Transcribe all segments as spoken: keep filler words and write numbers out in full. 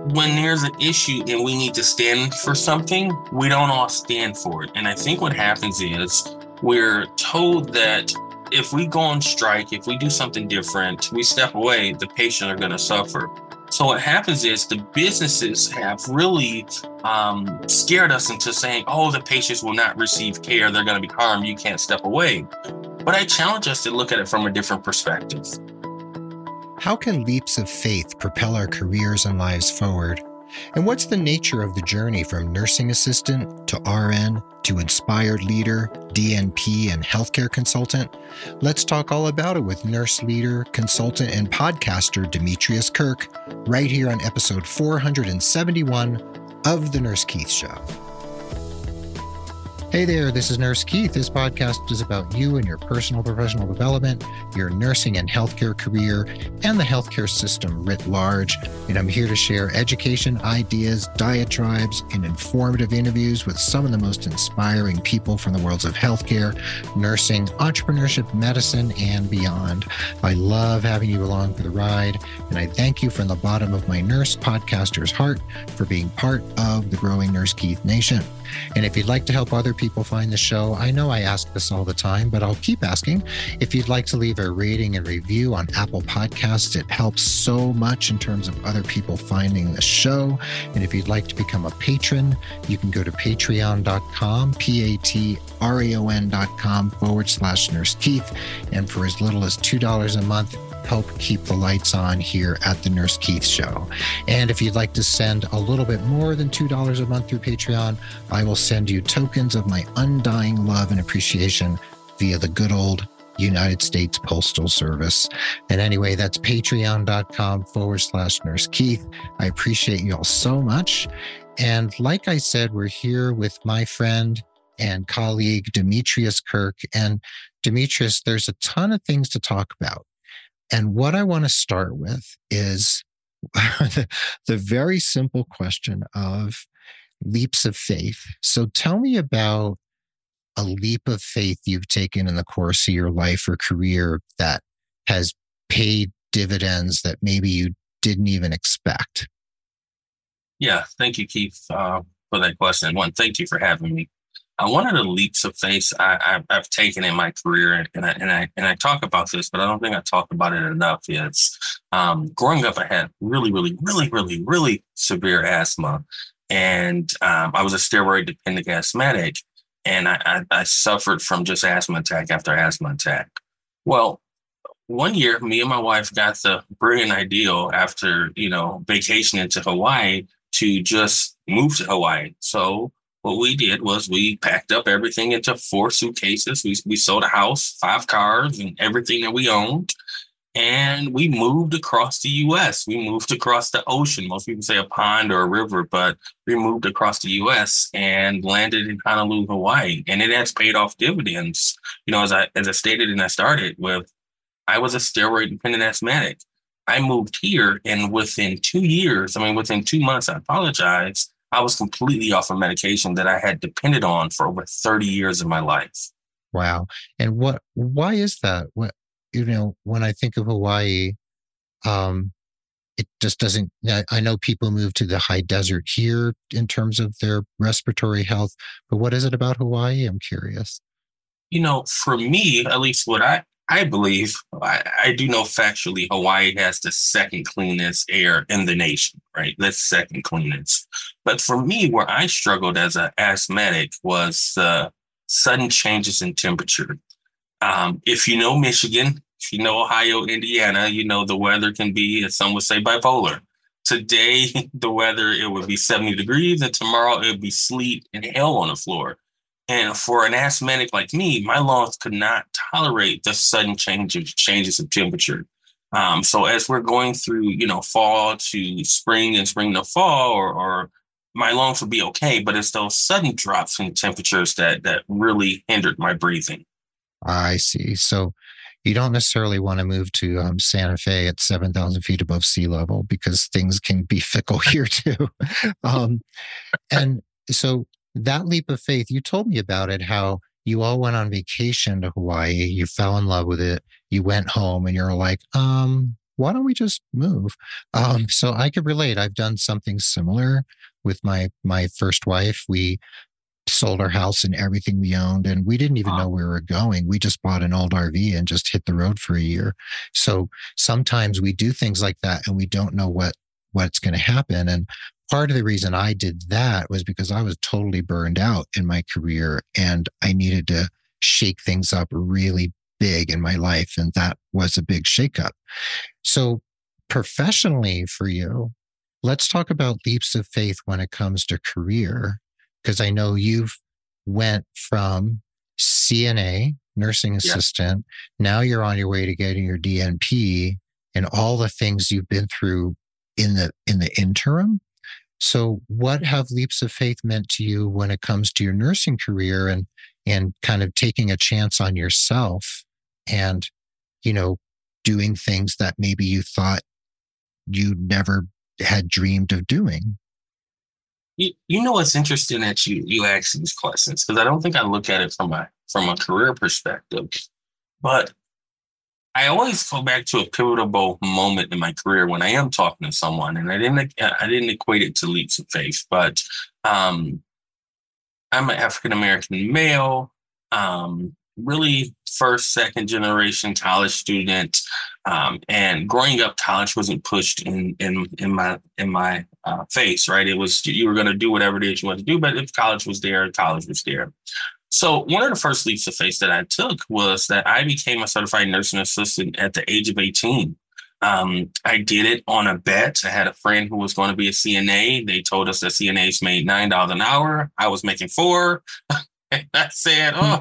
when there's an issue and we need to stand for something, we don't all stand for it. And I think what happens is we're told that if we go on strike, if we do something different, we step away, the patient are going to suffer. So what happens is the businesses have really um, scared us into saying, oh, the patients will not receive care. They're going to be harmed. You can't step away. But I challenge us to look at it from a different perspective. How can leaps of faith propel our careers and lives forward? And what's the nature of the journey from nursing assistant to R N to inspired leader, D N P, and healthcare consultant? Let's talk all about it with nurse leader, consultant, and podcaster Demetrius Kirk right here on episode four hundred seventy-one of The Nurse Keith Show. Hey there, this is Nurse Keith. This podcast is about you and your personal professional development, your nursing and healthcare career, and the healthcare system writ large. And I'm here to share education, ideas, diatribes, and informative interviews with some of the most inspiring people from the worlds of healthcare, nursing, entrepreneurship, medicine, and beyond. I love having you along for the ride, and I thank you from the bottom of my nurse podcaster's heart for being part of the growing Nurse Keith Nation. And if you'd like to help other people find the show, I know I ask this all the time, but I'll keep asking. If you'd like to leave a rating and review on Apple Podcasts, it helps so much in terms of other people finding the show. And if you'd like to become a patron, you can go to patreon.com, P-A-T-R-E-O-N dot com forward slash Nurse Keith. And for as little as two dollars a month, help keep the lights on here at the Nurse Keith Show. And if you'd like to send a little bit more than two dollars a month through Patreon, I will send you tokens of my undying love and appreciation via the good old United States Postal Service. And anyway, that's patreon.com forward slash Nurse Keith. I appreciate you all so much. And like I said, we're here with my friend and colleague, Demetrius Kirk. And Demetrius, there's a ton of things to talk about. And what I want to start with is the, the very simple question of leaps of faith. So tell me about a leap of faith you've taken in the course of your life or career that has paid dividends that maybe you didn't even expect. Yeah, thank you, Keith, uh, for that question. One, thank you for having me. Uh, one of the leaps of faith I, I, I've taken in my career, and I, and I and I talk about this, but I don't think I talk about it enough. Is um, growing up, I had really, really, really, really, really severe asthma, and um, I was a steroid-dependent asthmatic, and I, I, I suffered from just asthma attack after asthma attack. Well, one year, me and my wife got the brilliant idea after you know vacationing to Hawaii to just move to Hawaii. So what we did was we packed up everything into four suitcases. We we sold a house, five cars, and everything that we owned. And we moved across the U S. We moved across the ocean. Most people say a pond or a river, but we moved across the U S and landed in Honolulu, Hawaii. And it has paid off dividends. You know, as I as I stated and I started with, I was a steroid-dependent asthmatic. I moved here, and within two years, I mean, within two months, I apologize, I was completely off of medication that I had depended on for over thirty years of my life. Wow. And what, why is that? What, you know, when I think of Hawaii, um, it just doesn't, I, I know people move to the high desert here in terms of their respiratory health, but what is it about Hawaii? I'm curious. You know, for me, at least what I, I believe, I, I do know factually Hawaii has the second cleanest air in the nation, right? That's second cleanest. But for me, where I struggled as an asthmatic was uh, sudden changes in temperature. Um, if you know Michigan, if you know Ohio, Indiana, you know the weather can be, as some would say, bipolar. Today, the weather, it would be seventy degrees, and tomorrow it would be sleet and hail on the floor. And for an asthmatic like me, my lungs could not tolerate the sudden change of changes of temperature. Um, so as we're going through, you know, fall to spring and spring to fall, or, or my lungs would be okay, but it's those sudden drops in temperatures that that really hindered my breathing. I see. So you don't necessarily want to move to um, Santa Fe at seven thousand feet above sea level because things can be fickle here too. um, and so that leap of faith, you told me about it, how you all went on vacation to Hawaii, you fell in love with it, you went home and you're like, um, why don't we just move? Um, so I could relate. I've done something similar with my my first wife. We sold our house and everything we owned, and we didn't even Uh, know where we were going. We just bought an old R V and just hit the road for a year. So sometimes we do things like that and we don't know what what's going to happen. And part of the reason I did that was because I was totally burned out in my career and I needed to shake things up really big in my life. And that was a big shakeup. So professionally for you, let's talk about leaps of faith when it comes to career, because I know you've went from C N A, nursing yeah. assistant, now you're on your way to getting your D N P and all the things you've been through in the in the interim. So what have leaps of faith meant to you when it comes to your nursing career and and kind of taking a chance on yourself and, you know, doing things that maybe you thought you never had dreamed of doing? You, you know what's interesting that you you ask these questions because I don't think I look at it from a from a career perspective, but I always go back to a pivotal moment in my career when I am talking to someone, and I didn't I didn't equate it to leaps of faith, but um, I'm an African American male, um, really first, second generation college student, um, and growing up, college wasn't pushed in in in my in my uh, face. Right, it was you were going to do whatever it is you wanted to do, but if college was there, college was there. So one of the first leaps of faith that I took was that I became a certified nursing assistant at the age of eighteen. Um, I did it on a bet. I had a friend who was going to be a C N A. They told us that C N As made nine dollars an hour. I was making four. And I said, oh,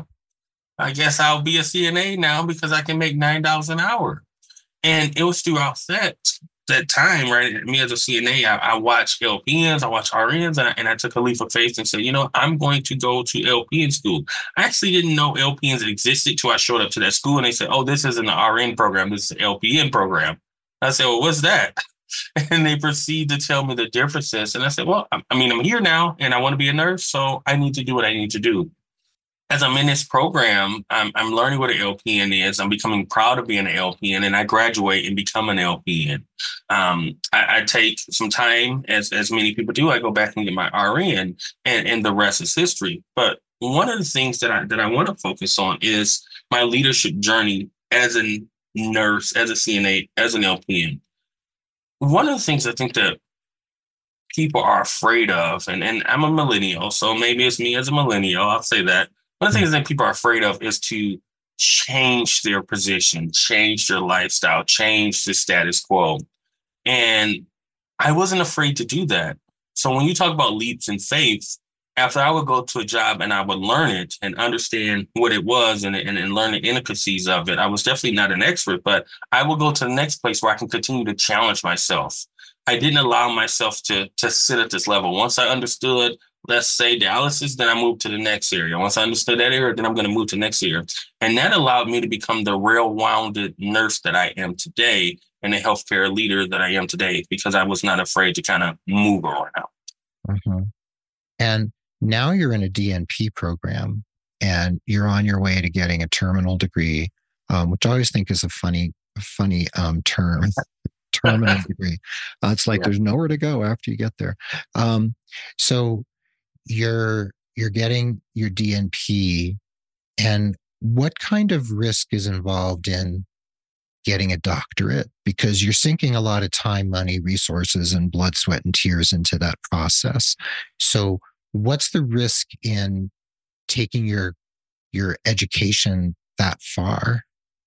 I guess I'll be a C N A now because I can make nine dollars an hour. And it was throughout that that time, right? Me as a C N A, I, I watched L P Ns, I watched R Ns, and I, and I took a leap of faith and said, you know, I'm going to go to L P N school. I actually didn't know L P Ns existed till I showed up to that school and they said, oh, this isn't an R N program, this is an L P N program. I said, well, what's that? And they proceed to tell me the differences. And I said, well, I, I mean, I'm here now and I want to be a nurse, so I need to do what I need to do. As I'm in this program, I'm, I'm learning what an L P N is. I'm becoming proud of being an L P N, and I graduate and become an L P N. Um, I, I take some time, as as many people do. I go back and get my R N, and, and the rest is history. But one of the things that I that I want to focus on is my leadership journey as a nurse, as a C N A, as an L P N. One of the things I think that people are afraid of, and, and I'm a millennial, so maybe it's me as a millennial, I'll say that. One of the things that people are afraid of is to change their position, change their lifestyle, change the status quo. And I wasn't afraid to do that. So when you talk about leaps in faith, after I would go to a job and I would learn it and understand what it was and, and, and learn the intricacies of it, I was definitely not an expert, but I would go to the next place where I can continue to challenge myself. I didn't allow myself to, to sit at this level. Once I understood, let's say dialysis, then I moved to the next area. Once I understood that area, then I'm going to move to the next area. And that allowed me to become the well-rounded nurse that I am today and the healthcare leader that I am today because I was not afraid to kind of move around. Mm-hmm. And now you're in a D N P program and you're on your way to getting a terminal degree, um, which I always think is a funny, funny um, term. Terminal degree. Uh, it's like yeah. There's nowhere to go after you get there. Um, so you're you're getting your D N P, and what kind of risk is involved in getting a doctorate? Because you're sinking a lot of time, money, resources, and blood, sweat, and tears into that process. So what's the risk in taking your your education that far?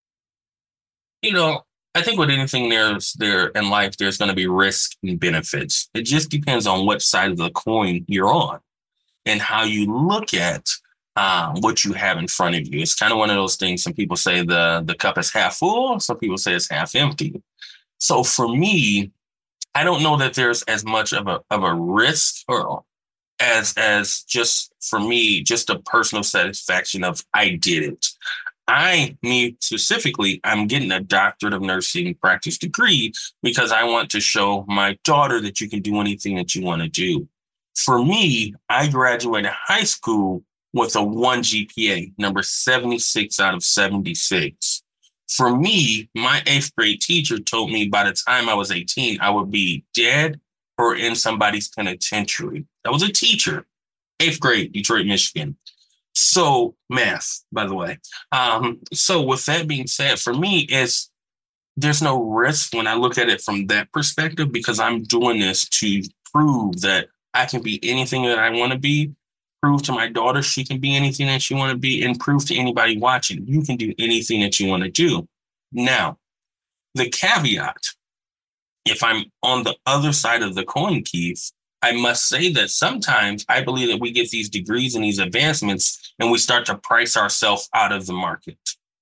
You know, I think with anything there's there in life, there's going to be risk and benefits. It just depends on what side of the coin you're on and how you look at um, what you have in front of you. It's kind of one of those things. Some people say the the cup is half full. Some people say it's half empty. So for me, I don't know that there's as much of a of a risk or as as just for me, just a personal satisfaction of I did it. I, me specifically, I'm getting a doctorate of nursing practice degree because I want to show my daughter that you can do anything that you want to do. For me, I graduated high school with a one G P A, number seventy-six out of seventy-six. For me, my eighth grade teacher told me by the time I was eighteen, I would be dead or in somebody's penitentiary. That was a teacher, eighth grade, Detroit, Michigan. So math, by the way. Um, so with that being said, for me, is there's no risk when I look at it from that perspective because I'm doing this to prove that I can be anything that I want to be. Prove to my daughter she can be anything that she want to be, and prove to anybody watching you can do anything that you want to do. Now, the caveat, if I'm on the other side of the coin, Keith, I must say that sometimes I believe that we get these degrees and these advancements and we start to price ourselves out of the market.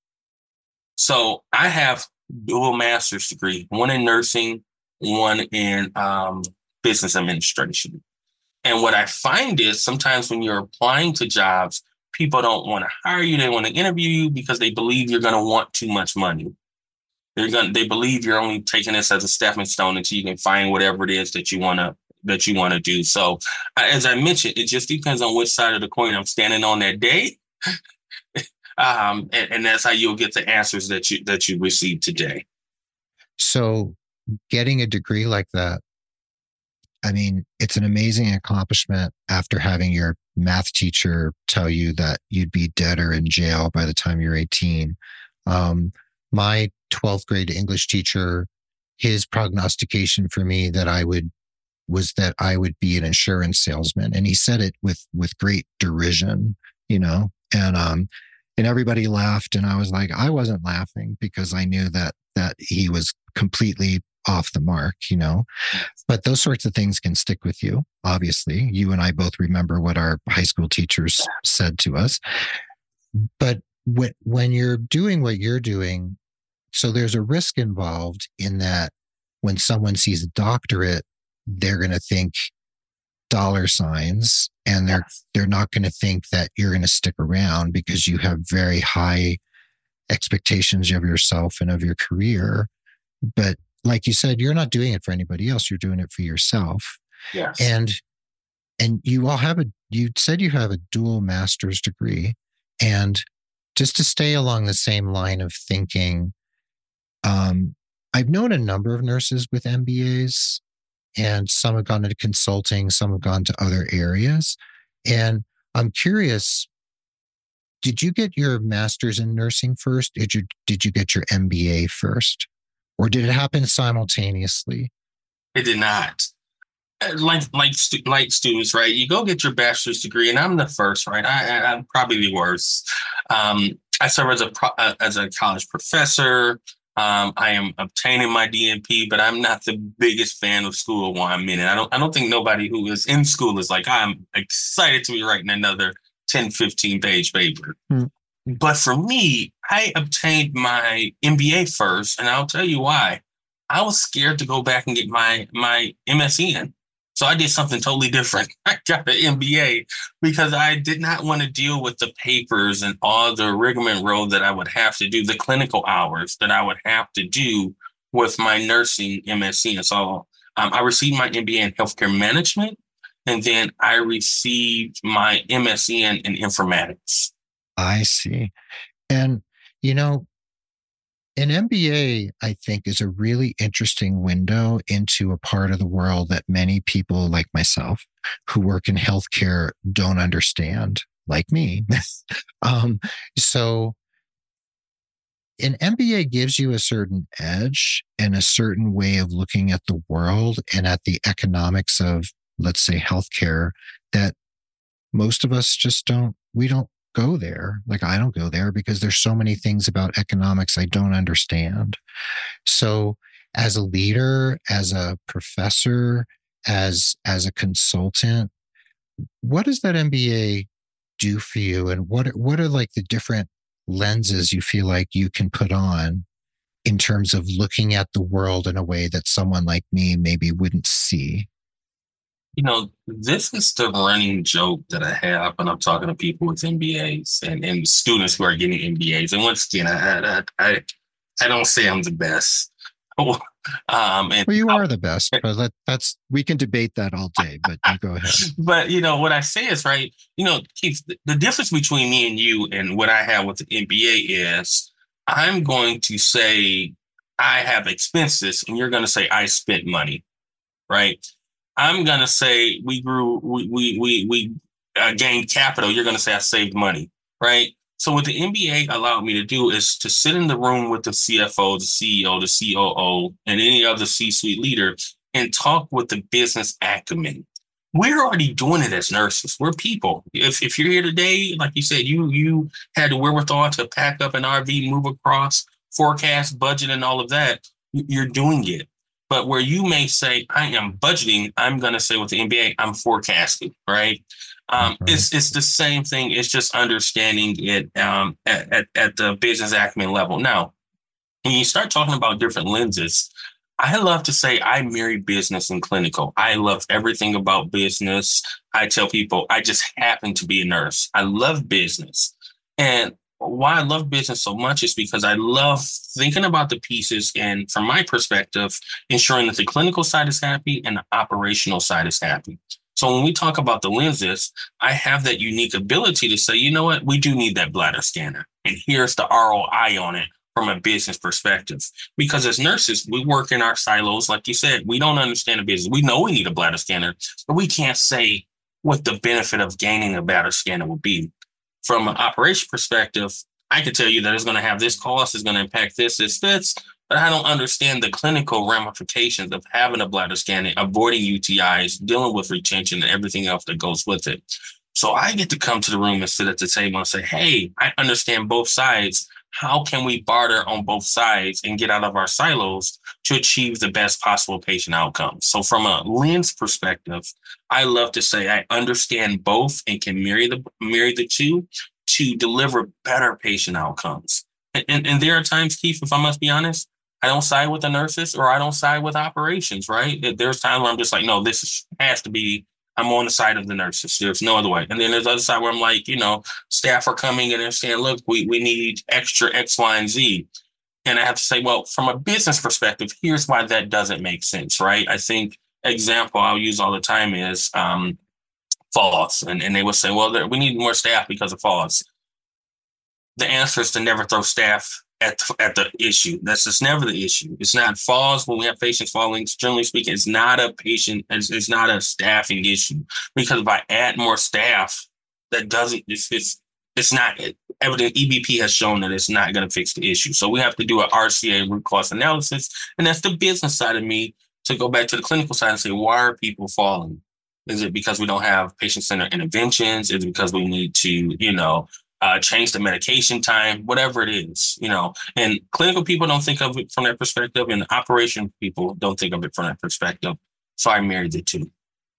So I have dual master's degree, one in nursing, one in um, business administration. And what I find is sometimes when you're applying to jobs, people don't want to hire you. They want to interview you because they believe you're going to want too much money. They're going. They believe you're only taking this as a stepping stone until you can find whatever it is that you want to that you want to do. So, as I mentioned, it just depends on which side of the coin I'm standing on that day, um, and, and that's how you'll get the answers that you that you receive today. So, getting a degree like that, I mean, it's an amazing accomplishment after having your math teacher tell you that you'd be dead or in jail by the time you're eighteen. Um, my twelfth grade English teacher, his prognostication for me that I would was that I would be an insurance salesman. And he said it with, with great derision, you know, and, um, and everybody laughed. And I was like, I wasn't laughing because I knew that, that he was completely off the mark, you know, but those sorts of things can stick with you. Obviously, you and I both remember what our high school teachers said to us, but when, when you're doing what you're doing, so there's a risk involved in that when someone sees a doctorate, they're going to think dollar signs and they're, they're not going to think that you're going to stick around because you have very high expectations of yourself and of your career. But like you said, you're not doing it for anybody else. You're doing it for yourself. Yes. And, and you all have a, you said you have a dual master's degree. And just to stay along the same line of thinking, um, I've known a number of nurses with M B As, and some have gone into consulting, some have gone to other areas. And I'm curious, did you get your master's in nursing first? Did you, did you get your M B A first? Or did it happen simultaneously? It did not. Like like like students, right? You go get your bachelor's degree, and I'm the first, right? I, I'm probably the worst. Um, I serve as a pro- as a college professor. Um, I am obtaining my D N P, but I'm not the biggest fan of school while I'm in it. I don't I don't think nobody who is in school is like, I'm excited to be writing another ten, fifteen page paper. Hmm. But for me, I obtained my M B A first, and I'll tell you why. I was scared to go back and get my my M S N. So I did something totally different. I got an M B A because I did not want to deal with the papers and all the rigmarole that I would have to do, the clinical hours that I would have to do with my nursing M S N. So um, I received my M B A in healthcare management, and then I received my M S N in informatics. I see. And, you know, an M B A, I think, is a really interesting window into a part of the world that many people like myself who work in healthcare don't understand, like me. um, so an M B A gives you a certain edge and a certain way of looking at the world and at the economics of, let's say, healthcare that most of us just don't, we don't go there. Like I don't go there because there's so many things about economics I don't understand. So as a leader, as a professor, as, as a consultant, what does that M B A do for you? And what, what are like the different lenses you feel like you can put on in terms of looking at the world in a way that someone like me maybe wouldn't see? You know, this is the running joke that I have when I'm talking to people with M B As and, and students who are getting M B As. And once again, I I I, I don't say I'm the best. um, and well, you are the best, but that, that's we can debate that all day. But you go ahead. But you know what I say is right. You know, Keith, the difference between me and you and what I have with the M B A is I'm going to say I have expenses, and you're going to say I spent money, right? I'm going to say we grew, we we we we uh, gained capital. You're going to say I saved money, right? So what the N B A allowed me to do is to sit in the room with the C F O, the C E O, the C O O, and any other C-suite leader and talk with the business acumen. We're already doing it as nurses. We're people. If if you're here today, like you said, you you had the wherewithal to pack up an R V, move across, forecast, budget, and all of that, you're doing it. But where you may say, I am budgeting, I'm going to say with the N B A, I'm forecasting, right? Um, Mhm. it's it's the same thing. It's just understanding it um, at, at, at the business acumen level. Now, when you start talking about different lenses, I love to say I marry business and clinical. I love everything about business. I tell people I just happen to be a nurse. I love business. And why I love business so much is because I love thinking about the pieces and, from my perspective, ensuring that the clinical side is happy and the operational side is happy. So when we talk about the lenses, I have that unique ability to say, you know what, we do need that bladder scanner. And here's the R O I on it from a business perspective. Because as nurses, we work in our silos. Like you said, we don't understand the business. We know we need a bladder scanner, but we can't say what the benefit of gaining a bladder scanner would be. From an operation perspective, I can tell you that it's going to have this cost, it's going to impact this, this, this, but I don't understand the clinical ramifications of having a bladder scanner, avoiding U T Is, dealing with retention, and everything else that goes with it. So I get to come to the room and sit at the table and say, hey, I understand both sides. How can we barter on both sides and get out of our silos to achieve the best possible patient outcomes? So from a lens perspective, I love to say I understand both and can marry the marry the two to deliver better patient outcomes. And, and, and there are times, Keith, if I must be honest, I don't side with the nurses or I don't side with operations, right? There's times where I'm just like, no, this has to be, I'm on the side of the nurses. There's no other way. And then there's the other side where I'm like, you know, staff are coming and they're saying, look, we, we need extra X, Y, and Z. And I have to say, well, from a business perspective, here's why that doesn't make sense, right? I think example I'll use all the time is um, falls. And, and they will say, well, there, we need more staff because of falls. The answer is to never throw staff at, at the issue. That's just never the issue. It's not falls when we have patients falling. Generally speaking, it's not a patient, it's, it's not a staffing issue. Because if I add more staff, that doesn't, it's, it's, it's not evident. E B P has shown that it's not going to fix the issue. So we have to do an R C A, root cause analysis. And that's the business side of me to go back to the clinical side and say, why are people falling? Is it because we don't have patient-centered interventions? Is it because we need to, you know, uh, change the medication time, whatever it is, you know, and clinical people don't think of it from that perspective and operation people don't think of it from that perspective. So I married the two.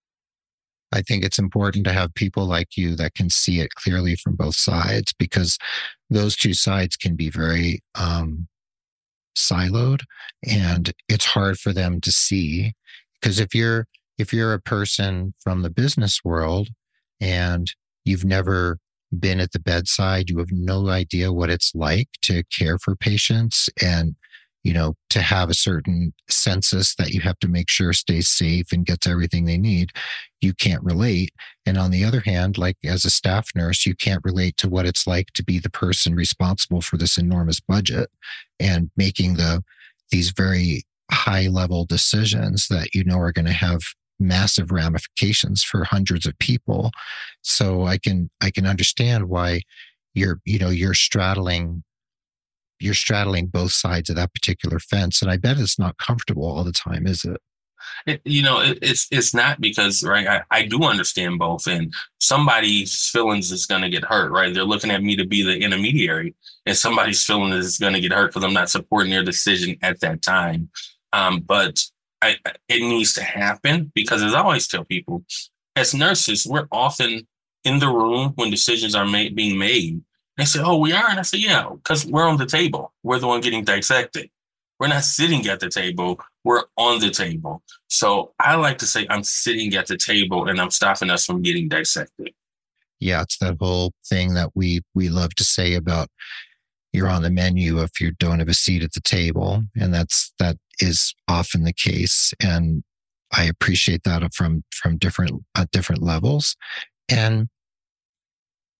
I think it's important to have people like you that can see it clearly from both sides, because those two sides can be very um, siloed, and it's hard for them to see. Because if you're if you're a person from the business world and you've never been at the bedside, you have no idea what it's like to care for patients, and you know, to have a certain census that you have to make sure stays safe and gets everything they need, you can't relate. And on the other hand, like as a staff nurse, you can't relate to what it's like to be the person responsible for this enormous budget and making the these very high level decisions that you know are going to have massive ramifications for hundreds of people. So I can I can understand why you're you know you're straddling you're straddling both sides of that particular fence. And I bet it's not comfortable all the time, is it? It, you know, it, it's it's not because, right, I, I do understand both, and somebody's feelings is going to get hurt, right? They're looking at me to be the intermediary, and somebody's feelings is going to get hurt because I'm not supporting their decision at that time. Um, but I, it needs to happen because, as I always tell people, as nurses, we're often in the room when decisions are made, being made. They say, "Oh, we are," and I say, "Yeah, because we're on the table. We're the one getting dissected. We're not sitting at the table. We're on the table." So I like to say I'm sitting at the table and I'm stopping us from getting dissected. Yeah, it's that whole thing that we we love to say about you're on the menu if you don't have a seat at the table, and that's that is often the case. And I appreciate that from from different at different levels. And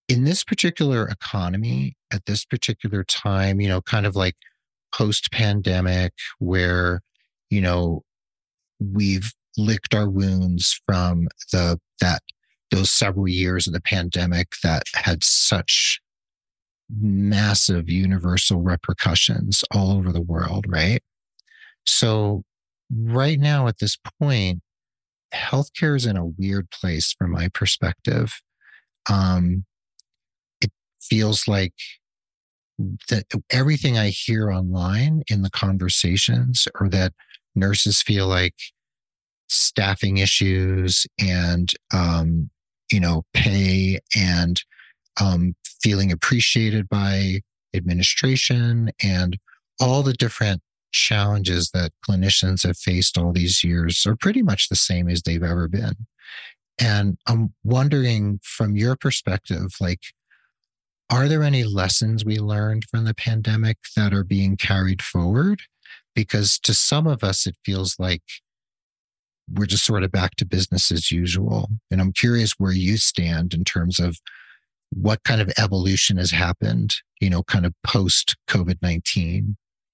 in this particular economy at this particular time, you know, kind of like post pandemic, where, you know, we've licked our wounds from the that those several years of the pandemic that had such massive universal repercussions all over the world, right? So right now at this point, healthcare is in a weird place from my perspective. Um, it feels like that everything I hear online in the conversations are that nurses feel like staffing issues and um, you know, pay and um, feeling appreciated by administration and all the different challenges that clinicians have faced all these years are pretty much the same as they've ever been. And I'm wondering from your perspective, like, are there any lessons we learned from the pandemic that are being carried forward? Because to some of us, it feels like we're just sort of back to business as usual. And I'm curious where you stand in terms of what kind of evolution has happened, you know, kind of post COVID nineteen.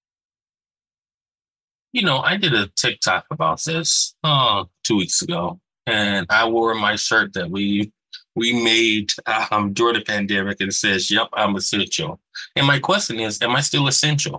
You know, I did a TikTok about this uh, two weeks ago, and I wore my shirt that we we made um, during the pandemic, and it says, "Yep, I'm essential." And my question is, am I still essential?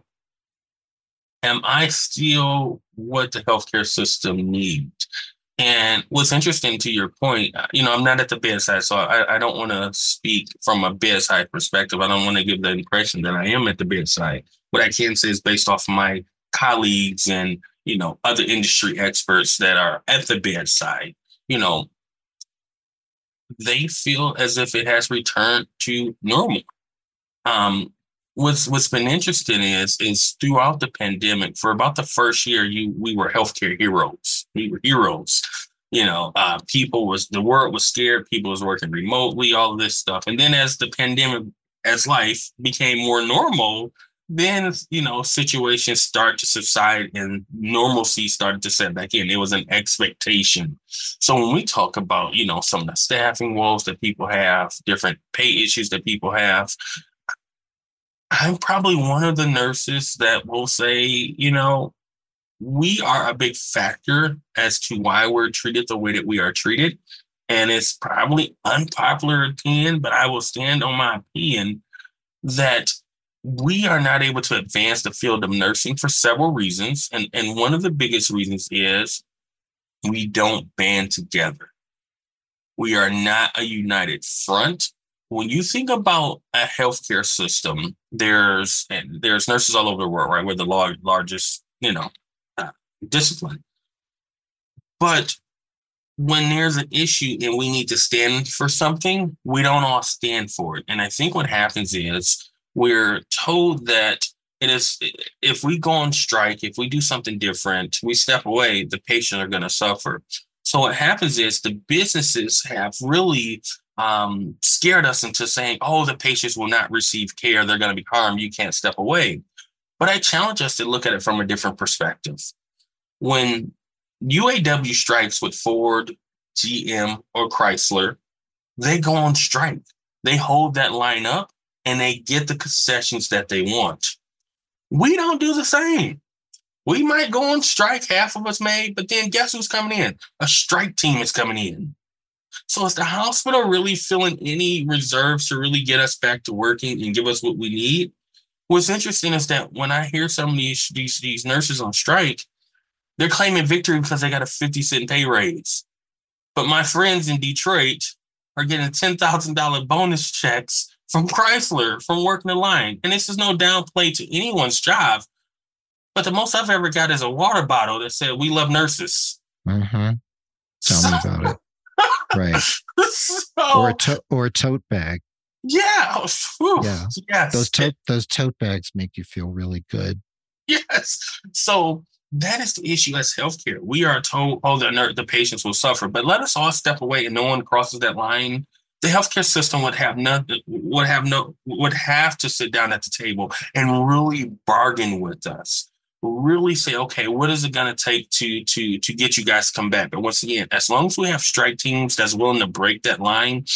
Am I still what the healthcare system needs? And what's interesting to your point, uh, you know, I'm not at the bedside, so I, I don't want to speak from a bedside perspective. I don't want to give the impression that I am at the bedside. What I can say is based off my colleagues and, you know, other industry experts that are at the bedside, you know, they feel as if it has returned to normal. Um, what's what's been interesting is is throughout the pandemic, for about the first year, you we were healthcare heroes. We were heroes. You know, uh, people was the world was scared. People was working remotely, all of this stuff. And then as the pandemic, as life became more normal, then you know situations start to subside and normalcy started to set back in. It was an expectation. So when we talk about you know some of the staffing woes that people have, different pay issues that people have, I'm probably one of the nurses that will say, you know, we are a big factor as to why we're treated the way that we are treated. And it's probably unpopular opinion, but I will stand on my opinion that we are not able to advance the field of nursing for several reasons. And, and one of the biggest reasons is we don't band together. We are not a united front. When you think about a healthcare system, there's and there's nurses all over the world, right? We're the lar- largest, you know, uh, discipline. But when there's an issue and we need to stand for something, we don't all stand for it. And I think what happens is we're told that it is if we go on strike, if we do something different, we step away, the patients are going to suffer. So what happens is the businesses have really um, scared us into saying, oh, the patients will not receive care. They're going to be harmed. You can't step away. But I challenge us to look at it from a different perspective. When U A W strikes with Ford, G M, or Chrysler, they go on strike. They hold that line up and they get the concessions that they want. We don't do the same. We might go on strike, half of us may, but then guess who's coming in? A strike team is coming in. So is the hospital really feeling any reserves to really get us back to working and give us what we need? What's interesting is that when I hear some of these, these, these nurses on strike, they're claiming victory because they got a fifty cent pay raise. But my friends in Detroit are getting ten thousand dollars bonus checks from Chrysler from working the line. And this is no downplay to anyone's job. But the most I've ever got is a water bottle that said, "We love nurses." Mm-hmm. Tell so, me about it. Right. So, or, a to- or a tote bag. Yeah. Whew, yeah. Yes. Those tote, those tote bags make you feel really good. Yes. So that is the issue as healthcare. We are told, oh, the, the patients will suffer, but let us all step away and no one crosses that line. The healthcare system would have nothing, would have no, would have to sit down at the table and really bargain with us. Really say, okay, what is it going to take to to to get you guys to come back? But once again, as long as we have strike teams that's willing to break that line,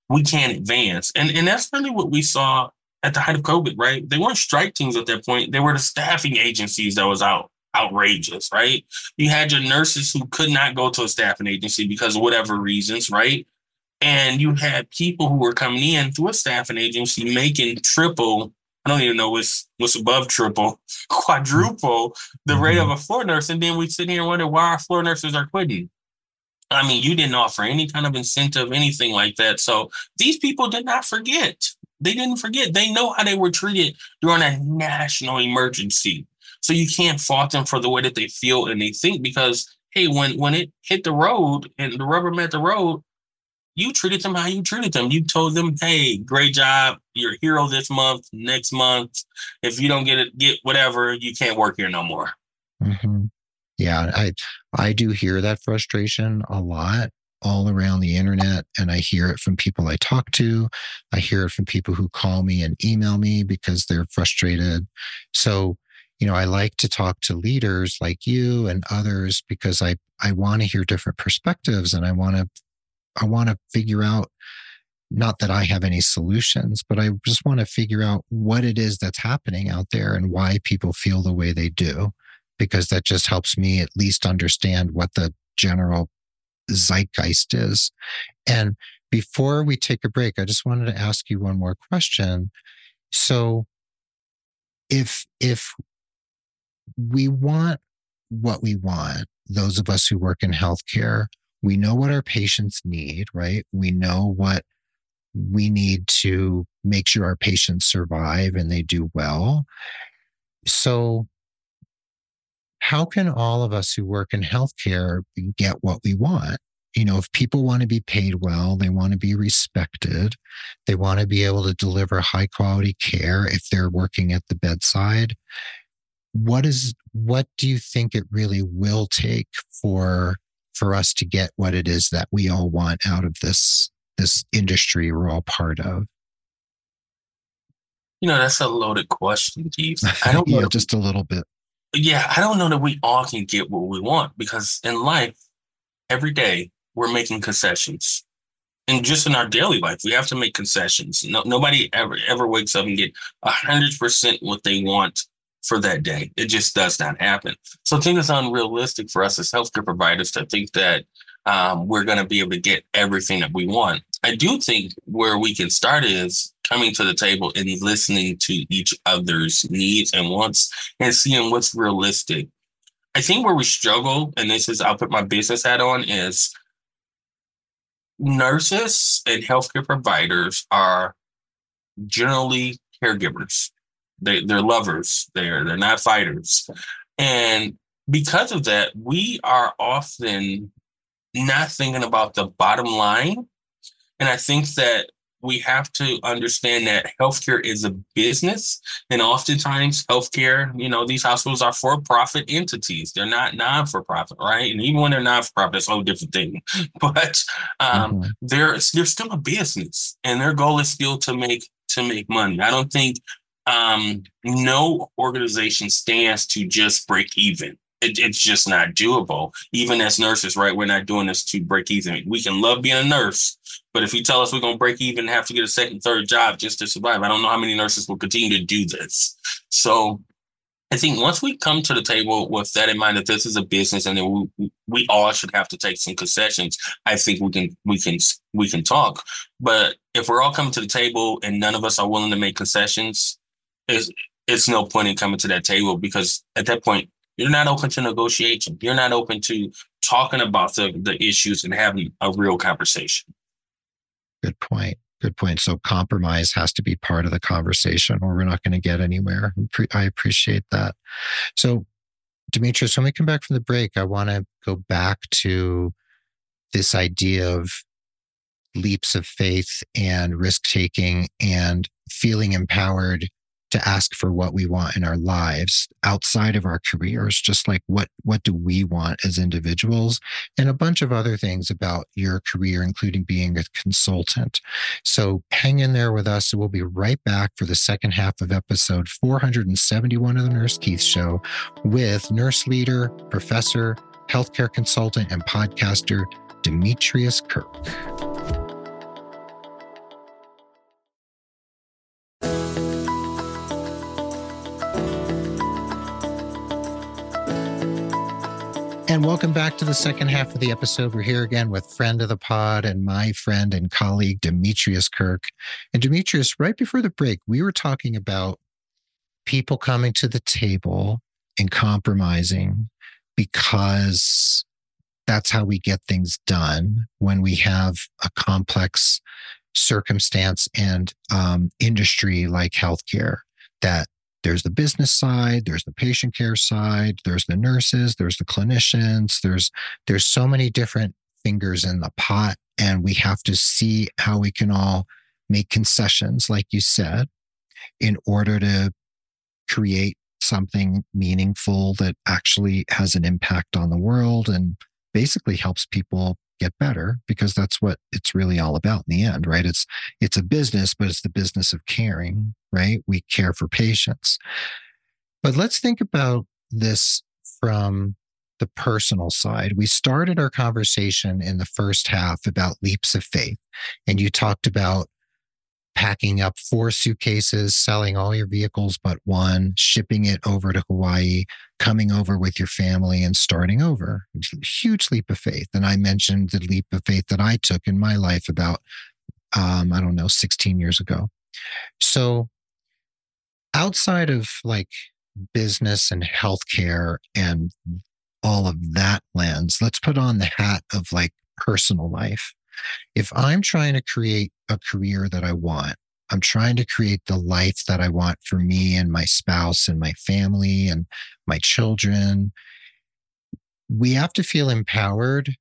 we can't advance. And, and that's really what we saw at the height of COVID, right? They weren't strike teams at that point. They were the staffing agencies that was out outrageous, right? You had your nurses who could not go to a staffing agency because of whatever reasons, right? And you had people who were coming in through a staffing agency making triple, I don't even know what's, what's above triple, quadruple the rate of a floor nurse. And then we sit here and wonder why our floor nurses are quitting. I mean, you didn't offer any kind of incentive, anything like that. So these people did not forget. They didn't forget. They know how they were treated during a national emergency. So you can't fault them for the way that they feel and they think, because, hey, when, when it hit the road and the rubber met the road, you treated them how you treated them. You told them, hey, great job. You're a hero this month, next month. If you don't get it, get whatever, you can't work here no more. Mm-hmm. Yeah, I I do hear that frustration a lot all around the internet, and I hear it from people I talk to. I hear it from people who call me and email me because they're frustrated. So, you know, I like to talk to leaders like you and others because I I want to hear different perspectives, and I want to I want to figure out, not that I have any solutions, but I just want to figure out what it is that's happening out there and why people feel the way they do, because that just helps me at least understand what the general zeitgeist is. And before we take a break, I just wanted to ask you one more question. So if, if we want what we want, those of us who work in healthcare, we know what our patients need, right? We know what we need to make sure our patients survive and they do well. So how can all of us who work in healthcare get what we want? You know, if people want to be paid well, they want to be respected, they want to be able to deliver high quality care if they're working at the bedside. What is, what do you think it really will take for for us to get what it is that we all want out of this this industry we're all part of? You know, that's a loaded question, Keith. I don't know. Yeah, just a little bit. Yeah, I don't know that we all can get what we want, because in life, every day we're making concessions. And just in our daily life, we have to make concessions. No, nobody ever ever wakes up and get a hundred percent what they want for that day. It just does not happen. So I think it's unrealistic for us as healthcare providers to think that um, we're going to be able to get everything that we want. I do think where we can start is coming to the table and listening to each other's needs and wants and seeing what's realistic. I think where we struggle, and this is, I'll put my business hat on, is nurses and healthcare providers are generally caregivers. They, they're lovers. They're they're not fighters. And because of that, we are often not thinking about the bottom line. And I think that we have to understand that healthcare is a business. And oftentimes healthcare, you know, these hospitals are for-profit entities. They're not non-for-profit, right? And even when they're non-for-profit, that's a whole different thing. But um, mm-hmm. they're, they're still a business. And their goal is still to make to make money. I don't think um, no organization stands to just break even. It, it's just not doable. Even as nurses, right? We're not doing this to break even. We can love being a nurse, but if you tell us we're going to break even and have to get a second, third job just to survive, I don't know how many nurses will continue to do this. So I think once we come to the table with that in mind, that this is a business and that we, we all should have to take some concessions, I think we can we can we can talk. But if we're all coming to the table and none of us are willing to make concessions, it's, it's no point in coming to that table, because at that point, you're not open to negotiation. You're not open to talking about the, the issues and having a real conversation. Good point. Good point. So compromise has to be part of the conversation, or we're not going to get anywhere. I appreciate that. So, Demetrius, when we come back from the break, I want to go back to this idea of leaps of faith and risk-taking and feeling empowered to ask for what we want in our lives outside of our careers, just like what, what do we want as individuals, and a bunch of other things about your career, including being a consultant. So hang in there with us. We'll be right back for the second half of episode four hundred seventy-one of the Nurse Keith Show with nurse leader, professor, healthcare consultant, and podcaster, Demetrius Kirk. And welcome back to the second half of the episode. We're here again with friend of the pod and my friend and colleague, Demetrius Kirk. And Demetrius, right before the break, we were talking about people coming to the table and compromising because that's how we get things done when we have a complex circumstance and um, industry like healthcare. That there's the business side, there's the patient care side, there's the nurses, there's the clinicians, there's there's so many different fingers in the pot, and we have to see how we can all make concessions, like you said, in order to create something meaningful that actually has an impact on the world and basically helps people get better, because that's what it's really all about in the end, right? It's it's a business, but it's the business of caring, right? We care for patients. But let's think about this from the personal side. We started our conversation in the first half about leaps of faith, and you talked about packing up four suitcases, selling all your vehicles but one, shipping it over to Hawaii, coming over with your family and starting over. It's a huge leap of faith. And I mentioned the leap of faith that I took in my life about, um, I don't know, sixteen years ago. So outside of like business and healthcare and all of that lens, let's put on the hat of like personal life. If I'm trying to create a career that I want, I'm trying to create the life that I want for me and my spouse and my family and my children, we have to feel empowered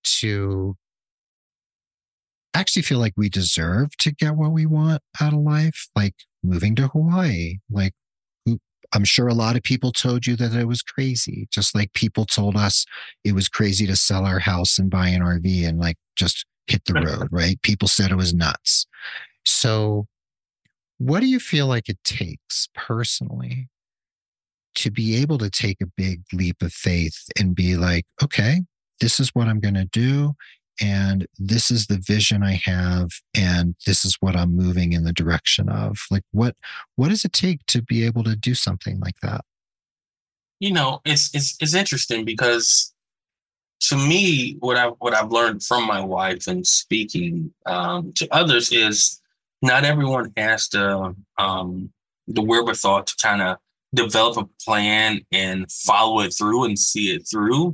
to actually feel like we deserve to get what we want out of life, like moving to Hawaii. Like, I'm sure a lot of people told you that it was crazy, just like people told us it was crazy to sell our house and buy an R V and like just hit the road, right? People said it was nuts. So what do you feel like it takes personally to be able to take a big leap of faith and be like, okay, this is what I'm going to do. And this is the vision I have. And this is what I'm moving in the direction of. Like, what, what does it take to be able to do something like that? You know, it's it's it's interesting because to me, what I what I've learned from my wife and speaking um, to others is not everyone has the um, the wherewithal to kind of develop a plan and follow it through and see it through.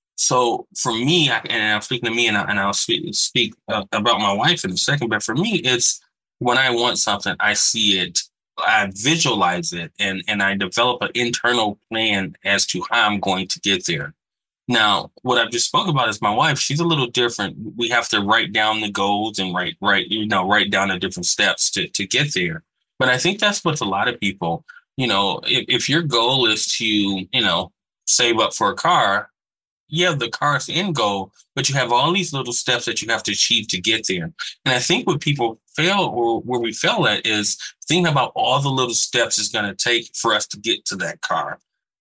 So for me, I, and I'm speaking to me, and, I, and I'll speak speak uh, about my wife in a second. But for me, it's when I want something, I see it, I visualize it, and and I develop an internal plan as to how I'm going to get there. Now, what I've just spoke about is my wife. She's a little different. We have to write down the goals and write, write, you know, write down the different steps to to get there. But I think that's what's a lot of people. You know, if, if your goal is to, you know, save up for a car, yeah, the car's end goal, but you have all these little steps that you have to achieve to get there. And I think what people fail, or where we fail at, is thinking about all the little steps it's going to take for us to get to that car.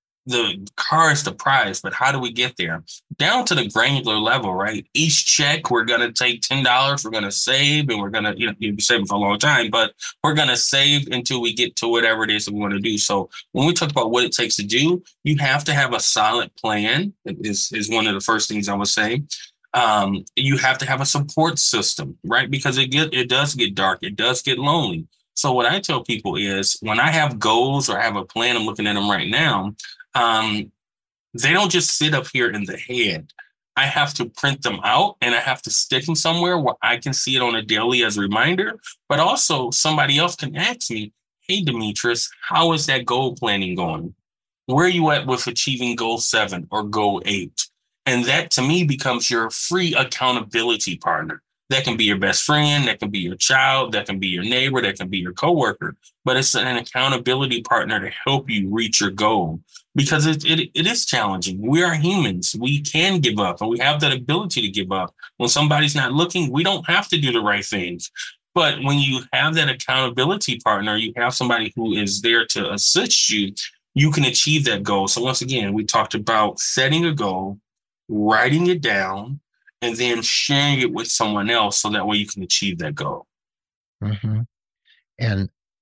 The car is the prize, but how do we get there? Down to the granular level, right? Each check, we're going to take ten dollars, we're going to save, and we're going to, you know, you'll be saving for a long time, but we're going to save until we get to whatever it is that we want to do. So when we talk about what it takes to do, you have to have a solid plan, is, is one of the first things I would say. Um, you have to have a support system, right? Because it get, it does get dark. It does get lonely. So what I tell people is when I have goals or I have a plan, I'm looking at them right now, um, they don't just sit up here in the head. I have to print them out and I have to stick them somewhere where I can see it on a daily as a reminder, but also somebody else can ask me, hey, Demetrius, how is that goal planning going? Where are you at with achieving goal seven or goal eight? And that to me becomes your free accountability partner. That can be your best friend, that can be your child, that can be your neighbor, that can be your coworker, but it's an accountability partner to help you reach your goal, because it, it, it is challenging. We are humans. We can give up, and we have that ability to give up. When somebody's not looking, we don't have to do the right things. But when you have that accountability partner, you have somebody who is there to assist you, you can achieve that goal. So once again, we talked about setting a goal, writing it down, and then sharing it with someone else so that way you can achieve that goal. Mm-hmm. And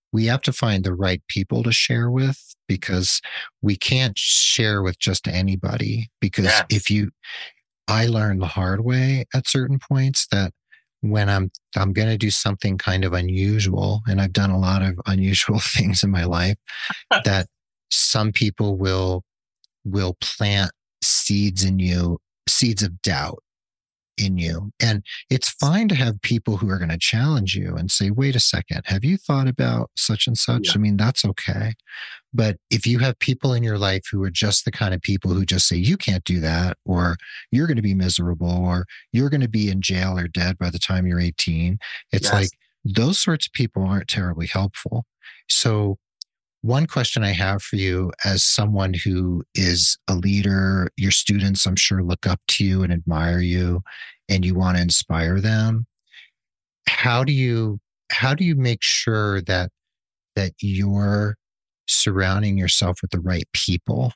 we have to find the right people to share with, because we can't share with just anybody. Because Yes. if you, I learned the hard way at certain points that when I'm I'm going to do something kind of unusual, and I've done a lot of unusual things in my life, that some people will will plant seeds in you, seeds of doubt in you. And it's fine to have people who are going to challenge you and say, wait a second, have you thought about such and such? Yeah. I mean, that's okay. But if you have people in your life who are just the kind of people who just say, you can't do that, or you're going to be miserable, or you're going to be in jail or dead by the time you're eighteen, it's like Yes. those sorts of people aren't terribly helpful. So, one question I have for you, as someone who is a leader, your students, I'm sure, look up to you and admire you, and you want to inspire them. How do you how do you make sure that that you're surrounding yourself with the right people?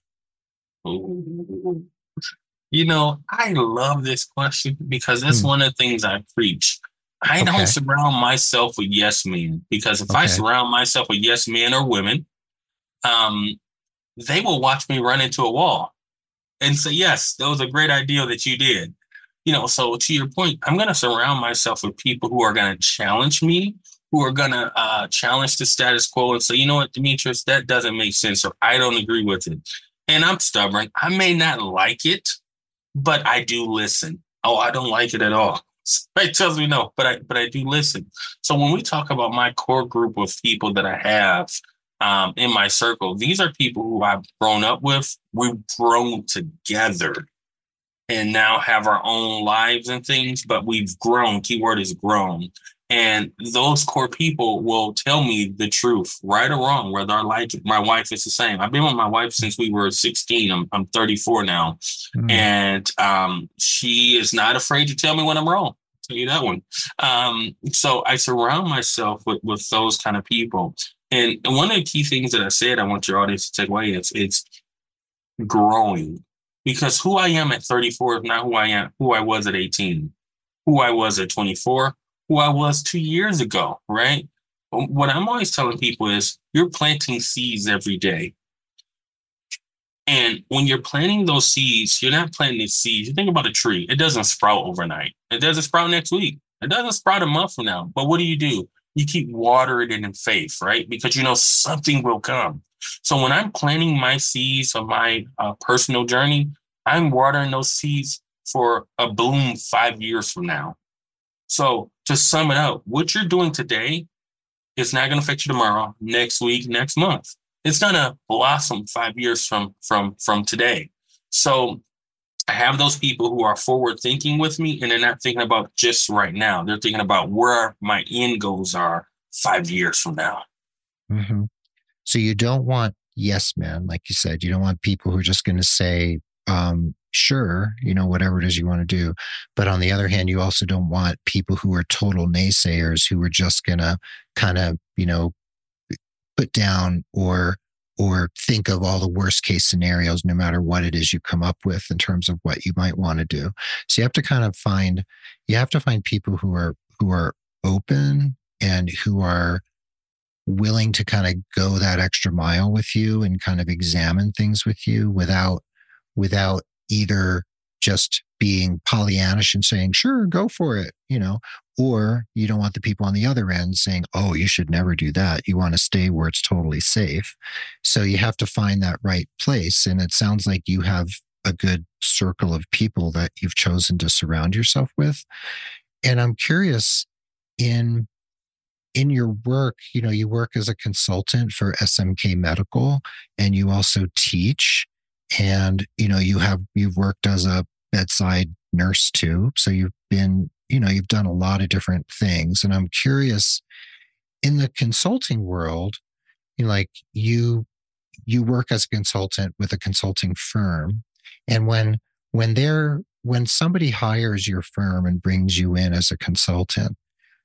Ooh. You know, I love this question because that's Hmm. one of the things I preach. I don't Okay. surround myself with yes men, because if I Okay. surround myself with yes men or women, um, they will watch me run into a wall and say, yes, that was a great idea that you did. You know, so to your point, I'm going to surround myself with people who are going to challenge me, who are going to uh, challenge the status quo and say, you know what, Demetrius, that doesn't make sense, or I don't agree with it. And I'm stubborn. I may not like it, but I do listen. Oh, I don't like it at all. It tells me no, but I but I do listen. So when we talk about my core group of people that I have um, in my circle, these are people who I've grown up with. We've grown together and now have our own lives and things, but we've grown. Keyword is grown. And those core people will tell me the truth, right or wrong, whether I like it. My wife is the same. I've been with my wife since we were sixteen. I'm, I'm thirty-four now. Hmm. And um, she is not afraid to tell me when I'm wrong. I'll tell you that one. Um, so I surround myself with, with those kind of people. And, and one of the key things that I said I want your audience to take away is it's growing, because who I am at thirty-four is not who I am, who I was at eighteen, who I was at twenty-four, who I was two years ago, right? What I'm always telling people is you're planting seeds every day. And when you're planting those seeds, you're not planting these seeds. You think about a tree, it doesn't sprout overnight. It doesn't sprout next week. It doesn't sprout a month from now. But what do you do? You keep watering it in faith, right? Because you know something will come. So when I'm planting my seeds of my uh, personal journey, I'm watering those seeds for a bloom five years from now. So to sum it up, what you're doing today is not going to affect you tomorrow, next week, next month. It's going to blossom five years from from from today. So I have those people who are forward thinking with me, and they're not thinking about just right now. They're thinking about where my end goals are five years from now. Hmm. So you don't want yes men, like you said. You don't want people who are just going to say, um, sure, you know, whatever it is you want to do. But on the other hand, you also don't want people who are total naysayers, who are just going to kind of, you know, put down or or think of all the worst case scenarios, no matter what it is you come up with in terms of what you might want to do. So you have to kind of find you have to find people who are who are open and who are willing to kind of go that extra mile with you and kind of examine things with you without without either just being Pollyannish and saying, sure, go for it, you know, or you don't want the people on the other end saying, oh, you should never do that. You want to stay where it's totally safe. So you have to find that right place. And it sounds like you have a good circle of people that you've chosen to surround yourself with. And I'm curious, in in your work, you know, you work as a consultant for S M K Medical, and you also teach, and you know, you have you've worked as a bedside nurse too. So you've been, you know, you've done a lot of different things. And I'm curious, in the consulting world, you know, like you you work as a consultant with a consulting firm, and when when they're when somebody hires your firm and brings you in as a consultant,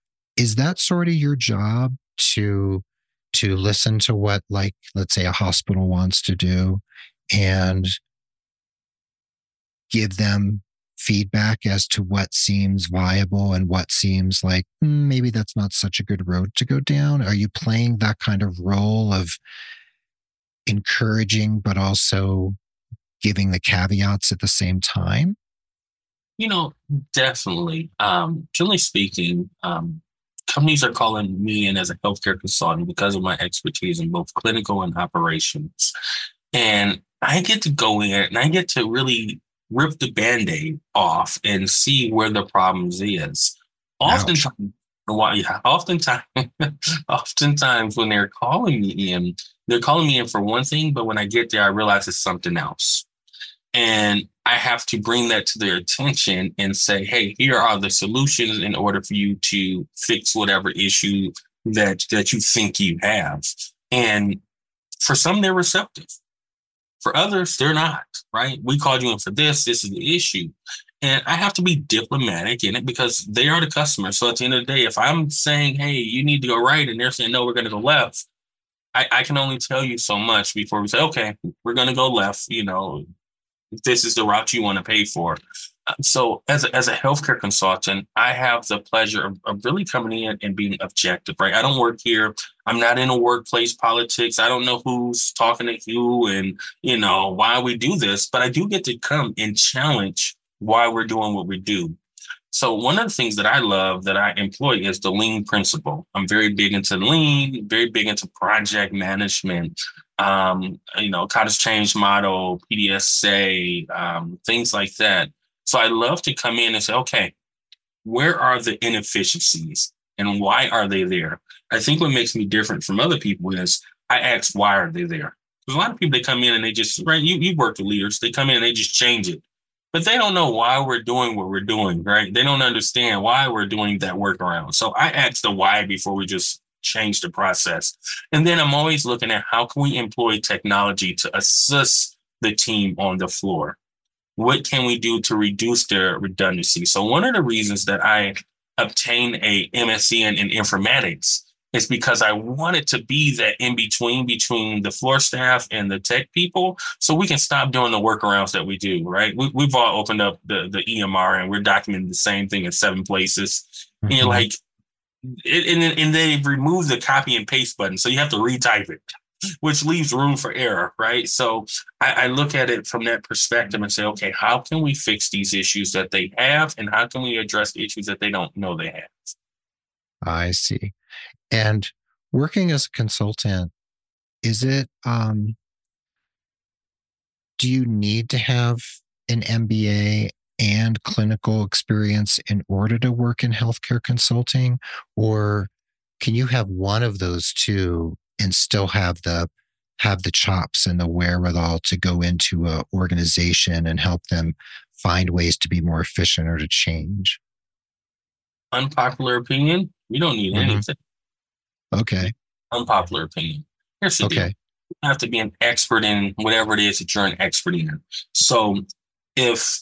is that sort of your job to to listen to what, like, let's say a hospital wants to do, and give them feedback as to what seems viable and what seems like "Hmm, maybe that's not such a good road to go down? Are you playing that kind of role of encouraging, but also giving the caveats at the same time? You know, definitely. Um, generally speaking, um, companies are calling me in as a healthcare consultant because of my expertise in both clinical and operations. And I get to go in and I get to really rip the band-aid off and see where the problems is. Ouch. Oftentimes, why, yeah, oftentimes, oftentimes when they're calling me in, they're calling me in for one thing, but when I get there, I realize it's something else. And I have to bring that to their attention and say, hey, here are the solutions in order for you to fix whatever issue that that you think you have. And for some, they're receptive. For others, they're not, right? We called you in for this. This is the issue. And I have to be diplomatic in it because they are the customer. So at the end of the day, if I'm saying, hey, you need to go right, and they're saying, no, we're going to go left, I, I can only tell you so much before we say, okay, we're going to go left. You know, if this is the route you want to pay for. Uh, So as a, as a healthcare consultant, I have the pleasure of, of really coming in and being objective, right? I don't work here. I'm not in a workplace politics. I don't know who's talking to who and, you know, why we do this, but I do get to come and challenge why we're doing what we do. So one of the things that I love that I employ is the lean principle. I'm very big into lean, very big into project management, um, you know, cottage change model, P D S A, um, things like that. So I love to come in and say, okay, where are the inefficiencies and why are they there? I think what makes me different from other people is I ask, why are they there? There's a lot of people that come in and they just, right, you, you work with leaders, they come in and they just change it. But they don't know why we're doing what we're doing, right? They don't understand why we're doing that workaround. So I ask the why before we just change the process. And then I'm always looking at how can we employ technology to assist the team on the floor? What can we do to reduce their redundancy? So one of the reasons that I obtained a M S c in, in informatics is because I wanted to be that in between between the floor staff and the tech people, so we can stop doing the workarounds that we do. Right? We, we've all opened up the the E M R and we're documenting the same thing in seven places. And you're Mhm. like, it, and and they've removed the copy and paste button, so you have to retype it, which leaves room for error, right? So I, I look at it from that perspective and say, okay, how can we fix these issues that they have, and how can we address issues that they don't know they have? I see. And working as a consultant, is it, um, do you need to have an M B A and clinical experience in order to work in healthcare consulting? Or can you have one of those two and still have the have the chops and the wherewithal to go into a organization and help them find ways to be more efficient or to change? Unpopular opinion, you don't need Hmm. anything. Okay. Unpopular opinion. Here's the deal. Okay. You have to be an expert in whatever it is that you're an expert in. So if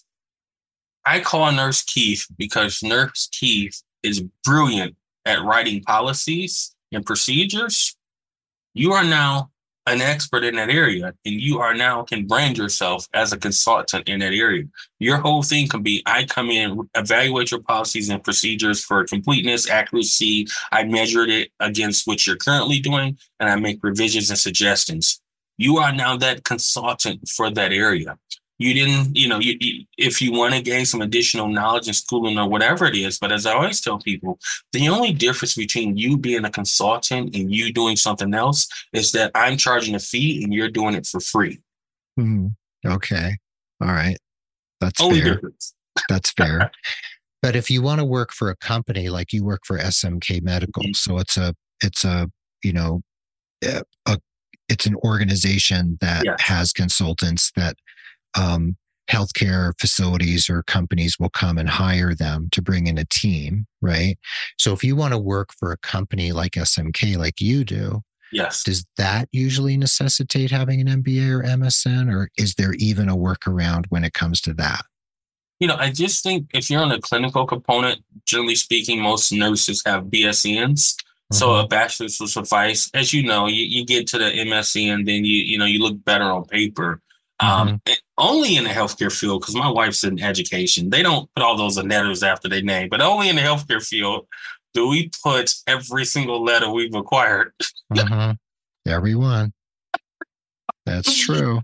I call Nurse Keith because Nurse Keith is brilliant at writing policies and procedures, you are now an expert in that area, and you are now can brand yourself as a consultant in that area. Your whole thing can be, I come in, evaluate your policies and procedures for completeness, accuracy. I measured it against what you're currently doing, and I make revisions and suggestions. You are now that consultant for that area. You didn't, you know, you, you, if you want to gain some additional knowledge and schooling or whatever it is, but as I always tell people, the only difference between you being a consultant and you doing something else is that I'm charging a fee and you're doing it for free. Hmm. Okay. All right. That's Only fair. difference. That's fair. But if you want to work for a company like you work for S M K Medical, Mhm. so it's a it's a you know a, a it's an organization that Yes. has consultants that um, healthcare facilities or companies will come and hire them to bring in a team, right? So if you want to work for a company like S M K, like you do, Yes. does that usually necessitate having an M B A or M S N, or is there even a workaround when it comes to that? You know, I just think if you're on a clinical component, generally speaking, most nurses have B S Ns. So Mm-hmm. a bachelor's will suffice. As you know, you, you get to the M S N, then you you know you look better on paper. Um, Mhm. it- only in the healthcare field, because my wife's in education. They don't put all those letters after their name, but only in the healthcare field do we put every single letter we've acquired. Mhm. Everyone. That's true.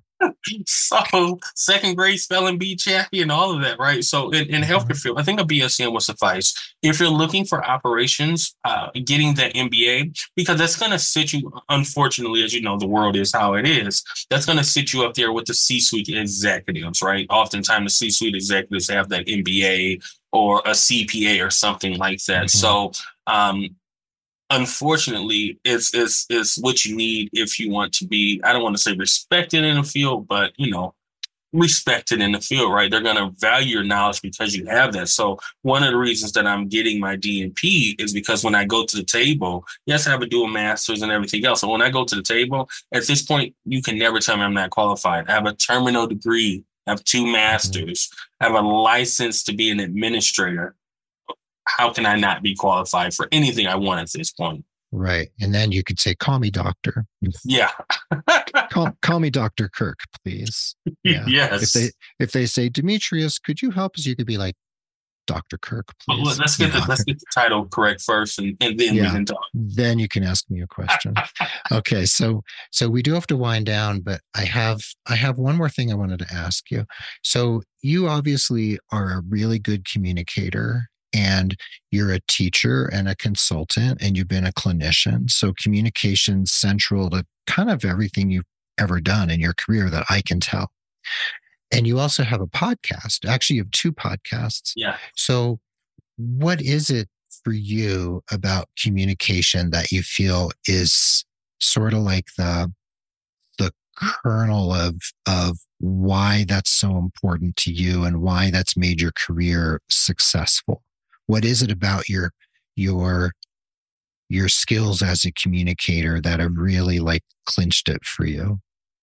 So second grade spelling bee champion, all of that, right? So in, in the Mhm. healthcare field, I think a B S N will suffice. If you're looking for operations, uh, getting that M B A, because that's going to sit you, unfortunately, as you know, the world is how it is. That's going to sit you up there with the C-suite executives, right? Oftentimes the C-suite executives have that M B A or a C P A or something like that. Mhm. So um, unfortunately, it's it's it's what you need if you want to be, I don't want to say respected in the field, but you know, respected in the field, right? They're gonna value your knowledge because you have that. So one of the reasons that I'm getting my D N P is because when I go to the table, yes, I have a dual master's and everything else. So when I go to the table, at this point, you can never tell me I'm not qualified. I have a terminal degree, I have two Mhm. masters, I have a license to be an administrator. How can I not be qualified for anything I want at this point? Right. And then you could say, call me doctor. Yeah. Call, call me Doctor Kirk, please. Yeah. If they Yes. if they say, Demetrius, could you help us? You could be like, Doctor Kirk, But let- please. let's You get the know. let's get the title correct first, and, and then we Yeah. can talk. Then you can ask me a question. Okay. So so we do have to wind down, but I have I have one more thing I wanted to ask you. So you obviously are a really good communicator, and you're a teacher and a consultant, and you've been a clinician. So communication's central to kind of everything you've ever done in your career that I can tell. And you also have a podcast. Actually, you have two podcasts. Yeah. So what is it for you about communication that you feel is sort of like the the kernel of of why that's so important to you and why that's made your career successful? What is it about your your your skills as a communicator that have really like clinched it for you?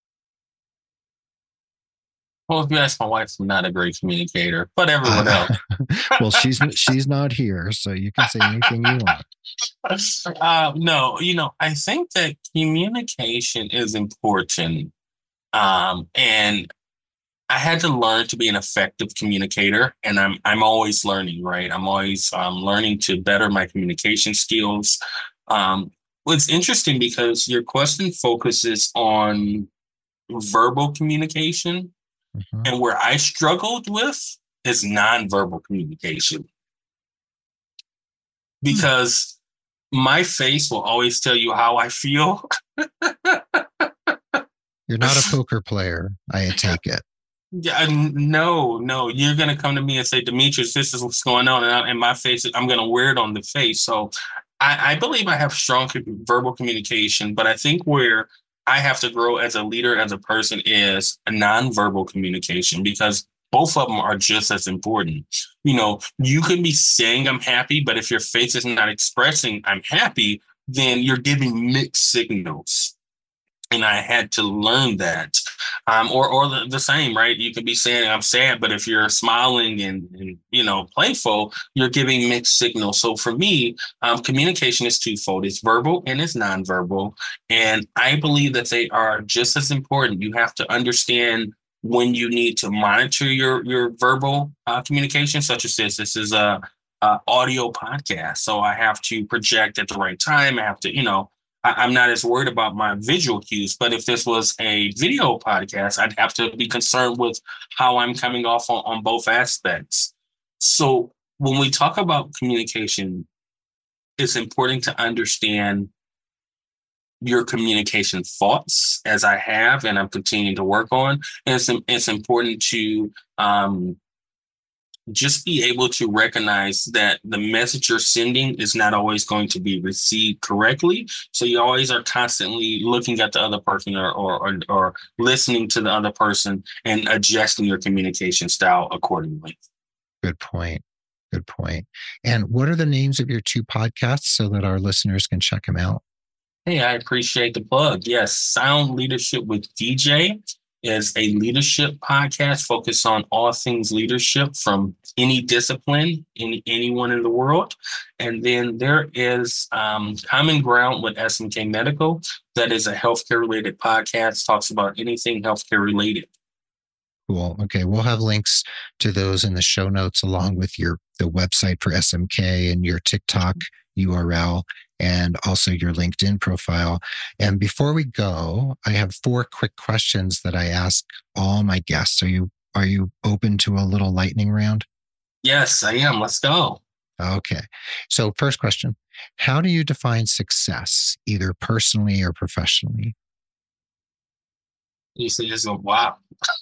Well, if you ask my wife, I'm not a great communicator, but everyone Uh, else. well, she's she's not here, so you can say anything you want. Uh, no, you know, I think that communication is important. Um, and I had to learn to be an effective communicator, and I'm I'm always learning, right? I'm always um, learning to better my communication skills. Um, what's interesting because your question focuses on verbal communication, Mhm. and where I struggled with is nonverbal communication Hmm. because my face will always tell you how I feel. You're not a poker player, I take it. Yeah, no, no. You're gonna come to me and say, Demetrius, this is what's going on, and, I, and my face, I'm gonna wear it on the face. So, I, I believe I have strong verbal communication, but I think where I have to grow as a leader, as a person, is a nonverbal communication because both of them are just as important. You know, you can be saying I'm happy, but if your face is not expressing I'm happy, then you're giving mixed signals, and I had to learn that. Um, or or the, the same, right? You can be saying I'm sad, but if you're smiling and, and you know playful, you're giving mixed signals. So for me, um, communication is twofold: it's verbal and it's nonverbal, and I believe that they are just as important. You have to understand when you need to monitor your your verbal uh, communication, such as this. This is a, a audio podcast, so I have to project at the right time. I have to, you know I, am not as worried about my visual cues. But if this was a video podcast, I'd have to be concerned with how I'm coming off on, on both aspects. So when we talk about communication, it's important to understand your communication thoughts, as I have and I'm continuing to work on. And it's, it's important to um, just be able to recognize that the message you're sending is not always going to be received correctly. So you always are constantly looking at the other person, or, or, or, or listening to the other person and adjusting your communication style accordingly. Good point. Good point. And what are the names of your two podcasts so that our listeners can check them out? Hey, I appreciate the plug. Yes, Sound Leadership with D J is a leadership podcast focused on all things leadership from any discipline, any anyone in the world. And then there is um, Common Ground with S M K Medical. That is a healthcare related podcast, talks about anything healthcare related. Cool. Okay. We'll have links to those in the show notes along with your the website for S M K and your TikTok U R L and also your LinkedIn profile. And before we go, I have four quick questions that I ask all my guests. Are you are you open to a little lightning round? Yes, I am. Let's go. Okay. So first question, how do you define success, either personally or professionally? You see, this is a wow.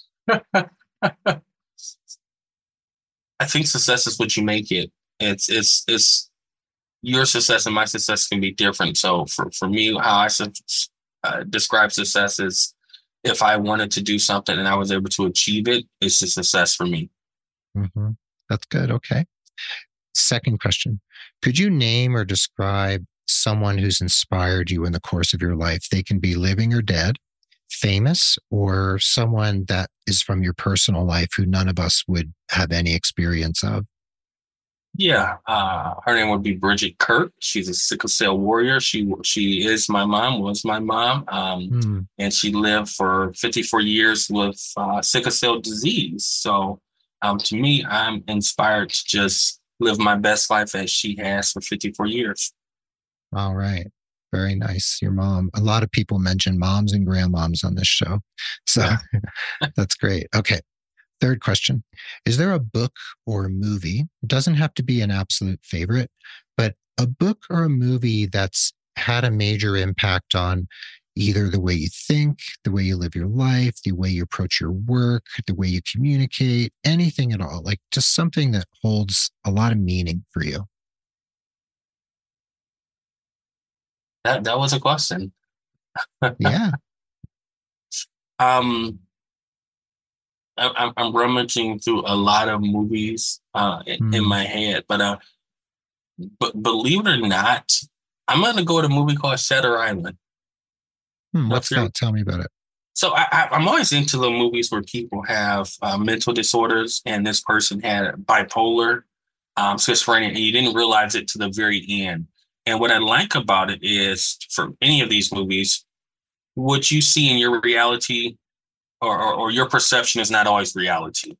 I think success is what you make it. It's it's it's your success and my success can be different. So for for me, how I su- uh, describe success is if I wanted to do something and I was able to achieve it, it's a success for me. Hmm. That's good. Okay. Second question, could you name or describe someone who's inspired you in the course of your life? They can be living or dead, famous, or someone that is from your personal life who none of us would have any experience of. Yeah, uh, her name would be Bridget Kirk. She's a sickle cell warrior. She she is my mom, was my mom, um, Hmm. and she lived for fifty-four years with uh, sickle cell disease. So, um, to me, I'm inspired to just live my best life as she has for fifty-four years. All right. Very nice. Your mom. A lot of people mention moms and grandmoms on this show. So Yeah. that's great. Okay. Third question, is there a book or a movie? It doesn't have to be an absolute favorite, but a book or a movie that's had a major impact on either the way you think, the way you live your life, the way you approach your work, the way you communicate, anything at all, like just something that holds a lot of meaning for you. That that was a question. Yeah. um, I, I'm I'm rummaging through a lot of movies uh, in, in Hmm. my head, but uh, but believe it or not, I'm gonna go with a movie called Shutter Island. Hmm, Uh, what's fear- that? Tell me about it. So I, I, I'm always into the movies where people have uh, mental disorders, and this person had bipolar, um, schizophrenia, and you didn't realize it to the very end. And what I like about it is, for any of these movies, what you see in your reality or, or, or your perception is not always reality.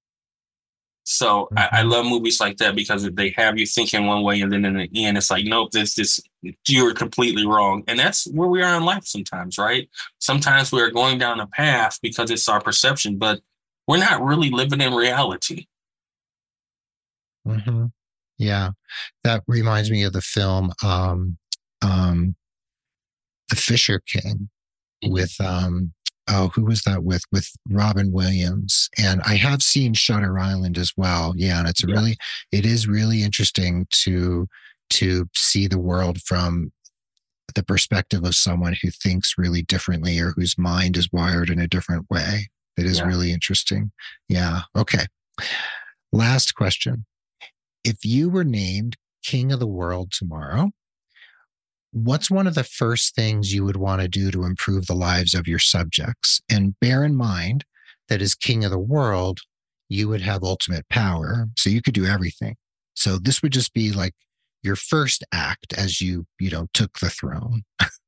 So I, I Hmm. love movies like that because they have you thinking one way, and then in the end, it's like, nope, this this you're completely wrong, and that's where we are in life sometimes, right? Sometimes we are going down a path because it's our perception, but we're not really living in reality. Hmm. Yeah. That reminds me of the film, um, um, The Fisher King Mhm. with um oh, who was that with with Robin Williams, and I have seen Shutter Island as well. Yeah, and it's a Yeah, really it is really interesting to to see the world from the perspective of someone who thinks really differently or whose mind is wired in a different way. It is yeah. really interesting. Yeah. Okay. Last question. If you were named king of the world tomorrow, what's one of the first things you would want to do to improve the lives of your subjects? And bear in mind that as king of the world, you would have ultimate power. So you could do everything. So this would just be like your first act as you, you know, took the throne.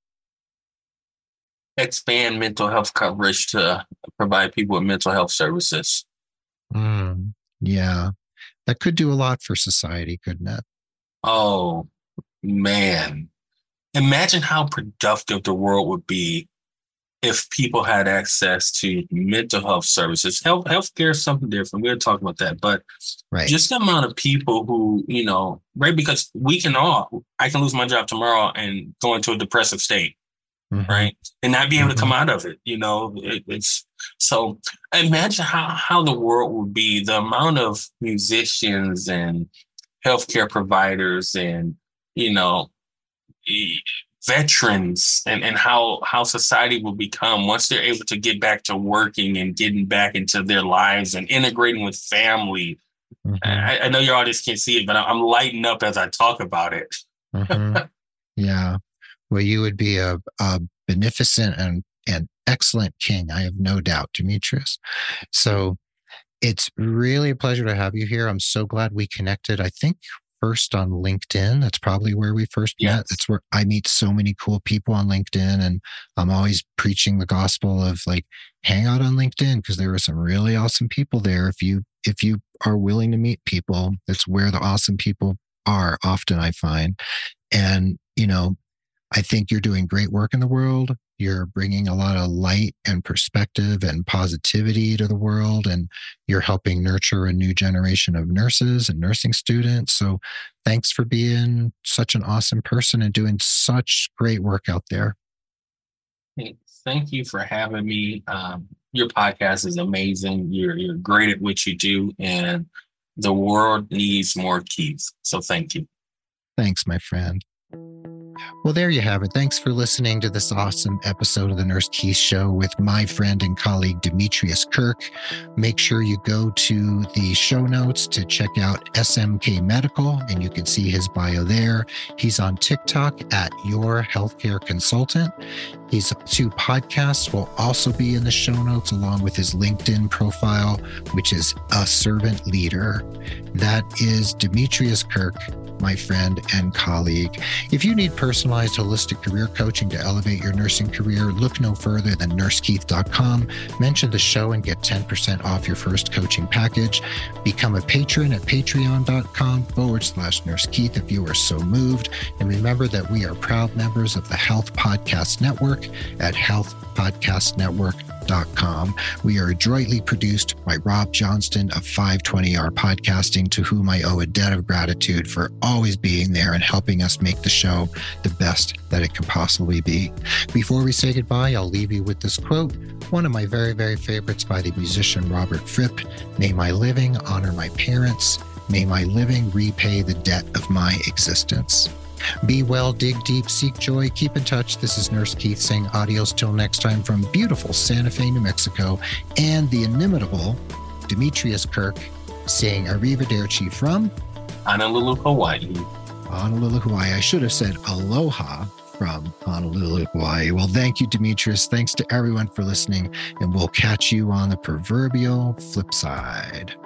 Expand mental health coverage to provide people with mental health services. Mm, yeah. That could do a lot for society, couldn't it? Oh man, imagine how productive the world would be if people had access to mental health services. Health healthcare is something different. We'll talk about that, but Right. just the amount of people who, you know, right? Because we can all, I can lose my job tomorrow and go into a depressive state, Hmm. right? And not be able to Hmm. come out of it. You know, it, it's so imagine how how the world would be. The amount of musicians and healthcare providers and you know e- veterans and, and how how society will become once they're able to get back to working and getting back into their lives and integrating with family. Hmm. I, I know your audience can't see it, but I'm lighting up as I talk about it. Hmm. Yeah. Well, you would be a, a beneficent and, and excellent king. I have no doubt, Demetrius. So it's really a pleasure to have you here. I'm so glad we connected. I think first on LinkedIn. That's probably where we first Yes. met. That's where I meet so many cool people on LinkedIn. And I'm always preaching the gospel of like, hang out on LinkedIn because there are some really awesome people there. If you if you are willing to meet people, that's where the awesome people are often, I find. And, you know, I think you're doing great work in the world. You're bringing a lot of light and perspective and positivity to the world, and you're helping nurture a new generation of nurses and nursing students. So thanks for being such an awesome person and doing such great work out there. Hey, thank you for having me. Um, your podcast is amazing. You're you're great at what you do, and the world needs more Keiths. So thank you. Thanks, my friend. Well, there you have it. Thanks for listening to this awesome episode of the Nurse Keith Show with my friend and colleague, Demetrius Kirk. Make sure you go to the show notes to check out S M K Medical, and you can see his bio there. He's on TikTok at Your Healthcare Consultant. His two podcasts will also be in the show notes, along with his LinkedIn profile, which is A Servant Leader. That is Demetrius Kirk, my friend and colleague. If you need personalized holistic career coaching to elevate your nursing career, look no further than nurse keith dot com. Mention the show and get ten percent off your first coaching package. Become a patron at patreon.com forward slash Nurse Keith if you are so moved. And remember that we are proud members of the Health Podcast Network at health podcast network dot com. We are adroitly produced by Rob Johnston of five twenty R Podcasting, to whom I owe a debt of gratitude for always being there and helping us make the show the best that it can possibly be. Before we say goodbye, I'll leave you with this quote, one of my very, very favorites by the musician Robert Fripp. May my living honor my parents. May my living repay the debt of my existence. Be well, dig deep, seek joy, keep in touch. This is Nurse Keith saying adios till next time from beautiful Santa Fe, New Mexico, and the inimitable Demetrius Kirk saying arrivederci from Honolulu, Hawaii. Honolulu, Hawaii. I should have said aloha from Honolulu, Hawaii. Well, thank you, Demetrius. Thanks to everyone for listening, and we'll catch you on the proverbial flip side.